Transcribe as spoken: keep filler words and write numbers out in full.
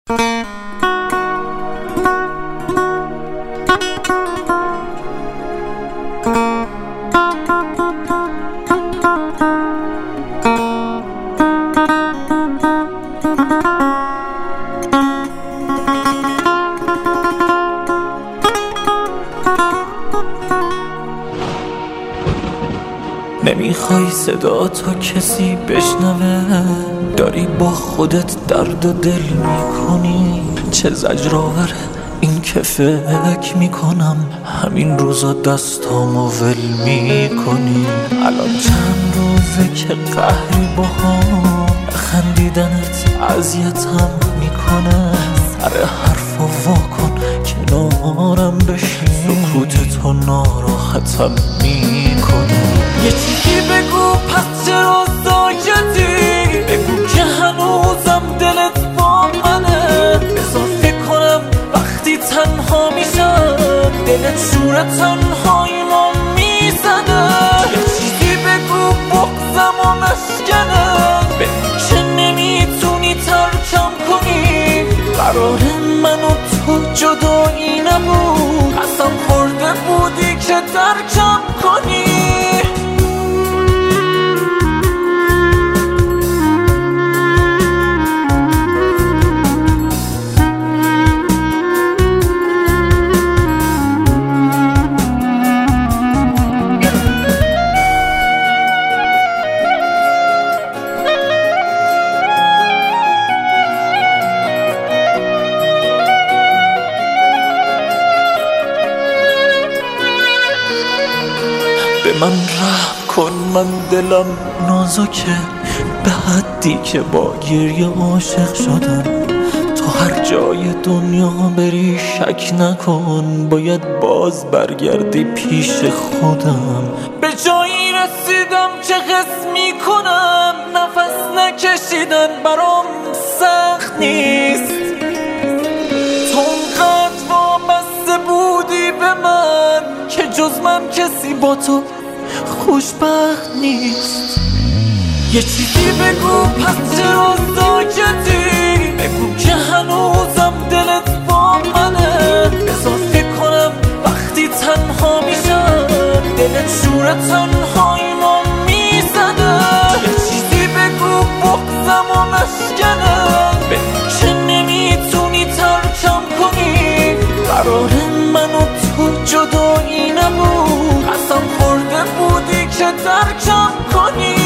نمیخوای صدا تا کسی بشنوه، داری با خودت درد و دل میکنی. چه زجرآوره این که فکر میکنم همین روزا دستامو ول میکنی. الان چند روزه که قهری باهام، خندیدنت اذیتم میکنه. سر حرفا واکن کنارم بشین، سکوتتو ناراحتم میکنه. یه چیزی بگو پس چرا ساکتی، بگو که هنوزم دلت با منه. بذار فکر کنم وقتی تنها میشم، دلت شور تنهاییمو میزنه. یه چیزی بگو بغضم و نشکنه، بگو که نمیتونی ترکم کنی. قرار من و تو جدایی نبود، قسم خورده بودی که ترکم کنی. به من رحم کن، من دلم نازکه به حدی که با گریه عاشق شدم. تو هر جای دنیا بری شک نکن، باید باز برگردی پیش خودم. به جایی رسیدم که حس میکنم نفس نکشیدن برام سخت نیست. تو اونقدر وابسته بودی به من که جز من کسی با تو خوشبخت نیست. یه چیزی بگو پس چرا ساکتی، بگو که هنوزم دلت با منه. بذار فکر کنم وقتی تنها میشم، دلت شور تنهاییمو میزنه. یه چیزی بگو بغضم و نشکنه، بگو که نمیتونی ترکم کنی. قرار من و تو جدایی نبود، قسم خورده بودی که ترکم کنی.